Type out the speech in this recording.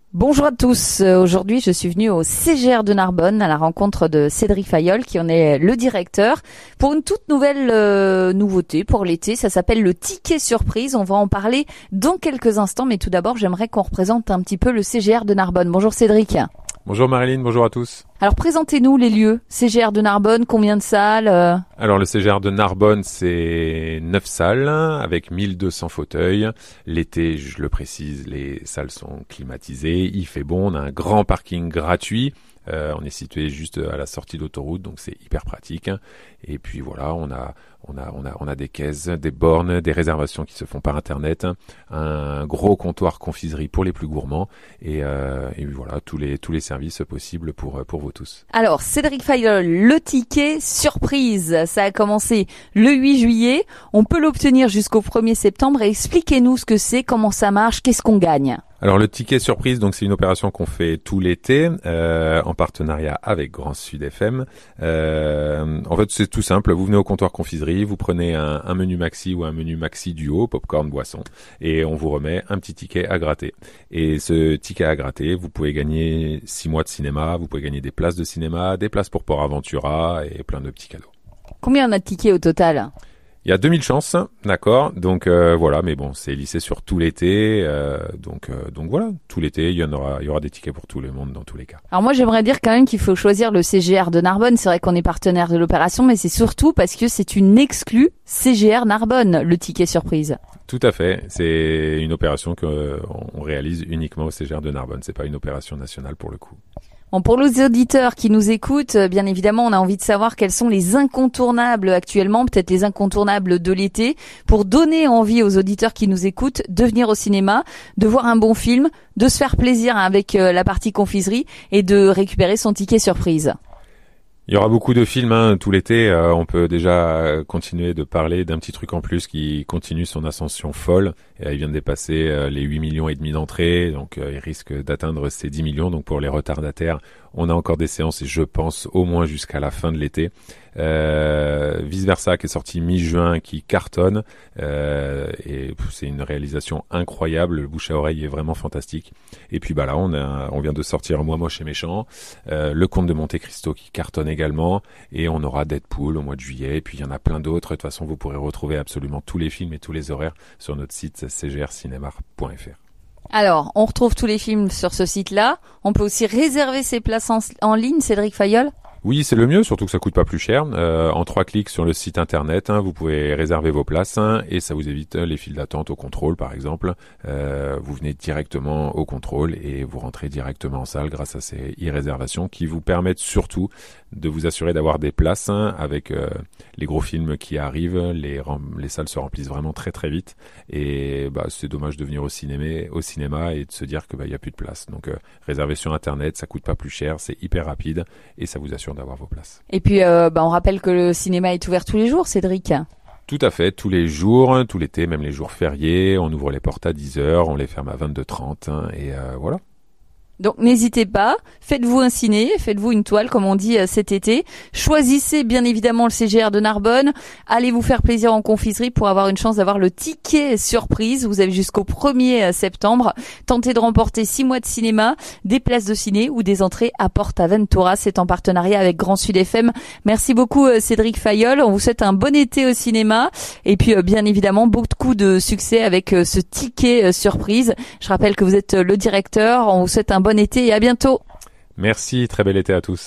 Bonjour à tous. Aujourd'hui, je suis venue au CGR de Narbonne à la rencontre de Cédric Fayolle, qui en est le directeur, pour une toute nouvelle nouveauté pour l'été. Ça s'appelle le ticket surprise. On va en parler dans quelques instants, mais tout d'abord, j'aimerais qu'on représente un petit peu le CGR de Narbonne. Bonjour Cédric. Bonjour Marilyn, bonjour à tous. Alors présentez-nous les lieux. CGR de Narbonne, combien de salles Alors le CGR de Narbonne, c'est 9 salles avec 1200 fauteuils. L'été, je le précise, les salles sont climatisées, il fait bon, on a un grand parking gratuit. On est situé juste à la sortie d'autoroute, donc c'est hyper pratique. Et puis voilà, on a des caisses, des bornes, des réservations qui se font par internet, un gros comptoir confiserie pour les plus gourmands, et voilà tous les services possibles pour vous tous. Alors Cédric Fayolle, le ticket surprise, ça a commencé le 8 juillet. On peut l'obtenir jusqu'au 1er septembre. Et expliquez-nous ce que c'est, comment ça marche, qu'est-ce qu'on gagne. Alors le ticket surprise, donc c'est une opération qu'on fait tout l'été en partenariat avec Grand Sud FM. En fait, c'est tout simple. Vous venez au comptoir confiserie, vous prenez un menu maxi ou un menu maxi duo, popcorn, boisson, et on vous remet un petit ticket à gratter. Et ce ticket à gratter, vous pouvez gagner 6 mois de cinéma, vous pouvez gagner des places de cinéma, des places pour Port Aventura et plein de petits cadeaux. Combien on a de tickets au total ? Il y a 2000 chances, d'accord. Donc voilà, mais bon, c'est lissé sur tout l'été, donc voilà, tout l'été, il y aura des tickets pour tout le monde dans tous les cas. Alors moi, j'aimerais dire quand même qu'il faut choisir le CGR de Narbonne. C'est vrai qu'on est partenaire de l'opération, mais c'est surtout parce que c'est une exclue CGR Narbonne, le ticket surprise. Tout à fait, c'est une opération qu'on réalise uniquement au CGR de Narbonne. C'est pas une opération nationale pour le coup. Bon, pour les auditeurs qui nous écoutent, bien évidemment, on a envie de savoir quels sont les incontournables actuellement, peut-être les incontournables de l'été, pour donner envie aux auditeurs qui nous écoutent de venir au cinéma, de voir un bon film, de se faire plaisir avec la partie confiserie et de récupérer son ticket surprise. Il y aura beaucoup de films tout l'été. On peut déjà continuer de parler d'un petit truc en plus qui continue son ascension folle. Il vient de dépasser les 8 millions et demi d'entrées, donc il risque d'atteindre ces 10 millions. Donc pour les retardataires, on a encore des séances et je pense au moins jusqu'à la fin de l'été. Vice Versa qui est sorti mi-juin, qui cartonne, et c'est une réalisation incroyable. Le bouche à oreille est vraiment fantastique. Et puis là, on vient de sortir Moi Moche et Méchant, Le Comte de Monte Cristo qui cartonne également, et on aura Deadpool au mois de juillet. Et puis il y en a plein d'autres. De toute façon, vous pourrez retrouver absolument tous les films et tous les horaires sur notre site cgrcinéma.fr. Alors, on retrouve tous les films sur ce site-là. On peut aussi réserver ses places en ligne, Cédric Fayolle. Oui, c'est le mieux, surtout que ça coûte pas plus cher. En 3 clics sur le site internet, vous pouvez réserver vos places et ça vous évite les files d'attente au contrôle, par exemple. Vous venez directement au contrôle et vous rentrez directement en salle grâce à ces e-réservations qui vous permettent surtout de vous assurer d'avoir des places avec les gros films qui arrivent. Les salles se remplissent vraiment très très vite et c'est dommage de venir au cinéma et de se dire que y a plus de place. Donc réserver sur internet, ça coûte pas plus cher, c'est hyper rapide et ça vous assure d'avoir vos places. Et puis on rappelle que le cinéma est ouvert tous les jours, Cédric. Tout à fait, tous les jours, tout l'été, même les jours fériés, on ouvre les portes à 10h, on les ferme à 22h30 et voilà. Donc n'hésitez pas, faites-vous un ciné, faites-vous une toile comme on dit cet été. Choisissez bien évidemment le CGR de Narbonne. Allez vous faire plaisir en confiserie pour avoir une chance d'avoir le ticket surprise. Vous avez jusqu'au 1er septembre. Tentez de remporter 6 mois de cinéma, des places de ciné ou des entrées à Porta Ventura. C'est en partenariat avec Grand Sud FM. Merci beaucoup Cédric Fayolle. On vous souhaite un bon été au cinéma. Et puis bien évidemment beaucoup de succès avec ce ticket surprise. Je rappelle que vous êtes le directeur. On vous souhaite un bon été et à bientôt. Merci, très bel été à tous.